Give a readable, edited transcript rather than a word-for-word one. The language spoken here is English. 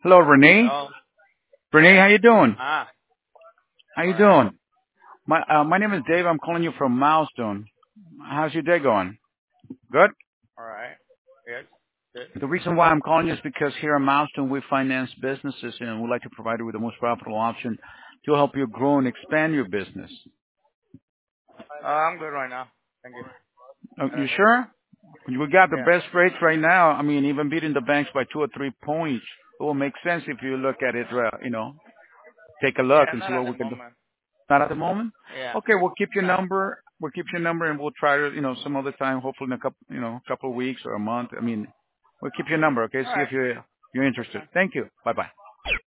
Hello, Renee. Oh, Renee, how you doing? ah, How all you right. doing? My name is Dave. I'm calling you from Milestone. How's your day going? Good. All right. Yes. Good. The reason why I'm calling you is because here at Milestone we finance businesses and we'd like to provide you with the most profitable option to help you grow and expand your business. I'm good right now. Thank you. I You don't need. sure? We got the Yeah. best rates right now. I mean, even beating the banks by 2 or 3 points. It will make sense if you look at it. Take a look Yeah, and not see at what the we can do. moment. Not at the moment. Yeah. Okay, we'll keep your No. number. We'll keep your number, and we'll try to, some other time, hopefully in a couple of weeks or a month. I mean, we'll keep your number. Okay, All see right. if you're interested. Okay. Thank you. Bye bye.